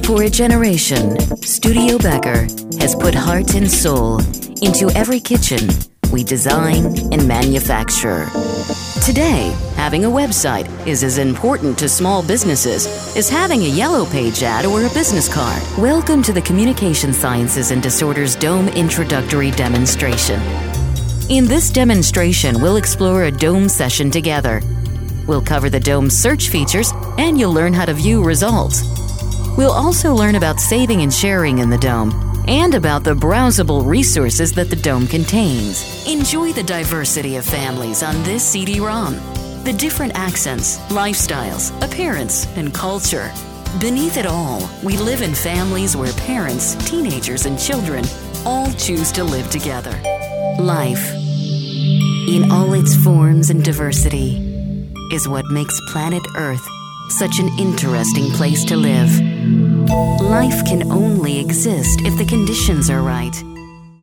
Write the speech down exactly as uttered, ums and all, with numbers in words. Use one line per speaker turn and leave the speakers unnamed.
For a generation, Studio Becker has put heart and soul into every kitchen we design and manufacture. Today, having a website is as important to small businesses as having a yellow page ad or a business card. Welcome to the Communication Sciences and Disorders Dome Introductory Demonstration. In this demonstration, we'll explore a Dome session together. We'll cover the Dome's search features, and you'll learn how to view results. We'll also learn about saving and sharing in the Dome, and about the browsable resources that the Dome contains. Enjoy the diversity of families on this C D ROM, the different accents, lifestyles, appearance, and culture. Beneath it all, we live in families where parents, teenagers, and children all choose to live together. Life, in all its forms and diversity, is what makes planet Earth such an interesting place to live. Life can only exist if the conditions are right.